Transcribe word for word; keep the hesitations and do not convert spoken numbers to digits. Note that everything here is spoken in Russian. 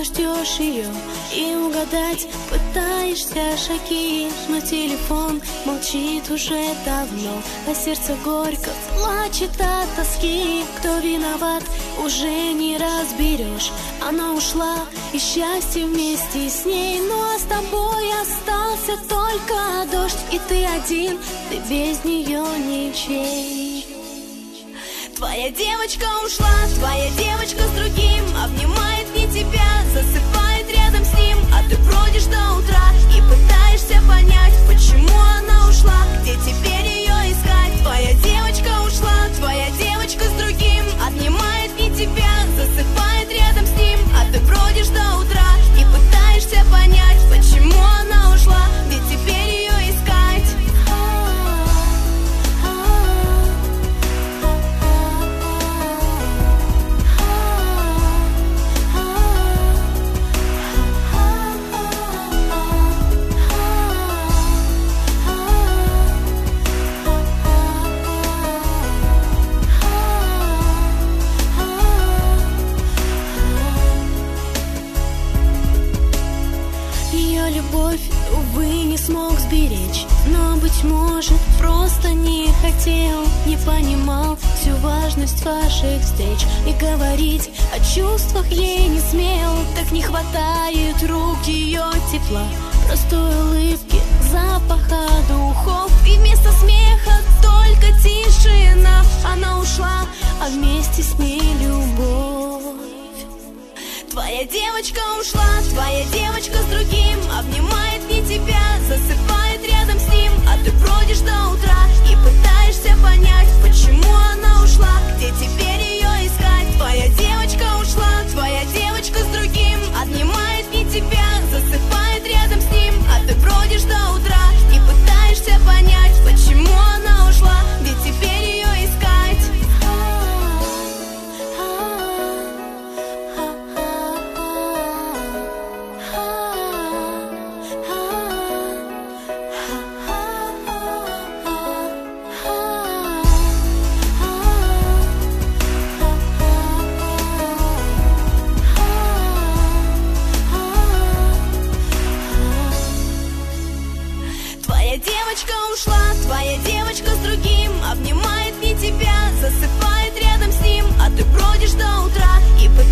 Словно ждешь ее и угадать пытаешься шаги, но телефон молчит уже давно, а сердце горько плачет от тоски. Кто виноват, уже не разберешь. Она ушла, и счастье вместе с ней, ну а с тобой остался только дождь. И ты один, ты без нее ничей. Твоя девочка ушла, твоя девочка с другим, обнимает не тебя, засыпает рядом с ним, а ты бродишь до утра и пытаешься понять, почему она ушла, где теперь ее искать. Твоя девочка ушла, твоя девочка с другим, обнимает не тебя, засыпает рядом с ним, а ты бродишь до утра и пытаешься понять, почему она ушла, где теперь ее искать. Любовь, увы, не смог сберечь, но, быть может, просто не хотел, не понимал всю важность ваших встреч, и говорить о чувствах ей не смел. Так не хватает рук ее тепла, простой улыбки, запаха духов, и вместо смеха только тишина. Она ушла, а вместе с ней любовь. Твоя девочка ушла, твоя девочка с другим, обнимает не тебя, засыпает рядом с ним, а ты бродишь до утра и пытаешься понять, почему она ушла, где теперь ее искать. Твоя девочка ушла, твоя девочка с другим, обнимает не тебя, засыпает рядом с ним, а ты бродишь до утра и пытаешься понять, почему она ушла, где теперь ее искать. Твоя девочка ушла, твоя девочка с другим, обнимает не тебя, засыпает рядом с ним, а ты бродишь до утра и пытаешься